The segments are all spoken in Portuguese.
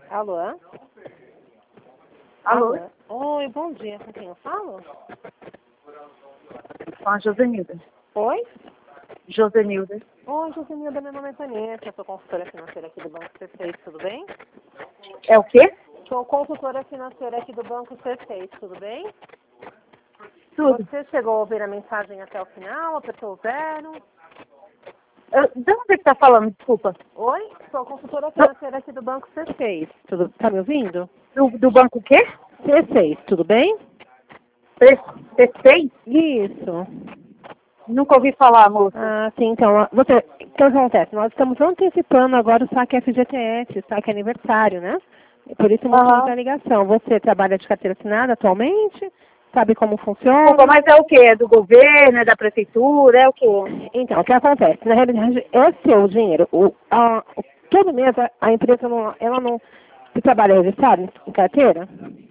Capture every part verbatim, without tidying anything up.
Alô? Alô? Alô? Oi, bom dia. Com quem eu falo? Com a Josenilda. Oi? Josenilda. Oi, Josenilda, meu nome é Vanessa, eu sou consultora financeira aqui do Banco C seis, tudo bem? É o quê? Sou consultora financeira aqui do Banco C seis, tudo bem? Tudo. Você chegou a ouvir a mensagem até o final, apertou zero? Eu, de onde é que tá falando? Desculpa. Oi? Sou consultora financeira aqui do Banco C seis, tudo, tá me ouvindo? Do, do banco o quê? C seis, tudo bem? P seis? Isso. Nunca ouvi falar, moça. Ah, sim, então, você, o que acontece? Nós estamos antecipando agora o saque F G T S, saque aniversário, né? E por isso o motivo Aham. da ligação. Você trabalha de carteira assinada atualmente? Sabe como funciona? Desculpa, mas é o quê? É do governo, é da prefeitura, é o quê? Então, o que acontece? Na realidade, é seu dinheiro. O, a, o- todo mês a, a empresa não, ela não se trabalha registrado em carteira?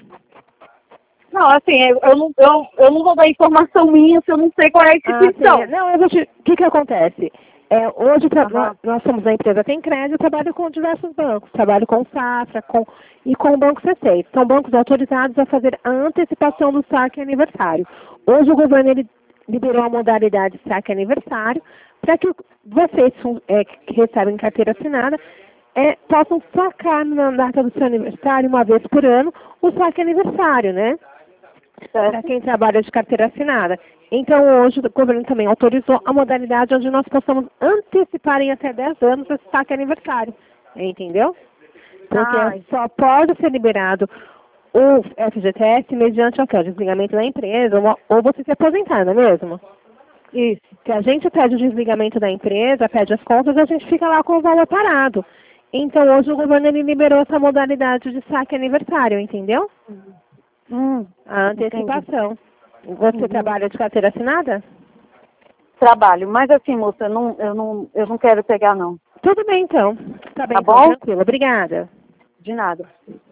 Não, assim, eu, eu, não, eu, eu não vou dar informação minha se eu não sei qual é a Ah, instituição. sim. Não, eu vou te... O que que acontece? É, hoje tra- Aham. nós, nós somos a empresa Tem Crédito, trabalho com diversos bancos. Trabalho com o Safra com, e com o Banco C seis. São bancos autorizados a fazer a antecipação do saque aniversário. Hoje o governo ele liberou a modalidade saque aniversário para que vocês é, que recebem carteira assinada é, possam sacar na data do seu aniversário, uma vez por ano, o saque aniversário, né? Para Certo? quem trabalha de carteira assinada. Então, hoje, o governo também autorizou a modalidade onde nós possamos antecipar em até dez anos esse saque aniversário. Entendeu? Porque Ai. só pode ser liberado o F G T S mediante o quê? O desligamento da empresa ou, ou você se aposentar, não é mesmo? Isso. Se a gente pede o desligamento da empresa, pede as contas, a gente fica lá com o valor parado. Então, hoje o governo ele liberou essa modalidade de saque aniversário, entendeu? Hum, A entendi. antecipação. Você Uhum. trabalha de carteira assinada? Trabalho, mas assim, moça, eu não, eu não, eu não quero pegar, não. Tudo bem, então. Tá bem, Tá então, bom? tranquilo. Obrigada. De nada.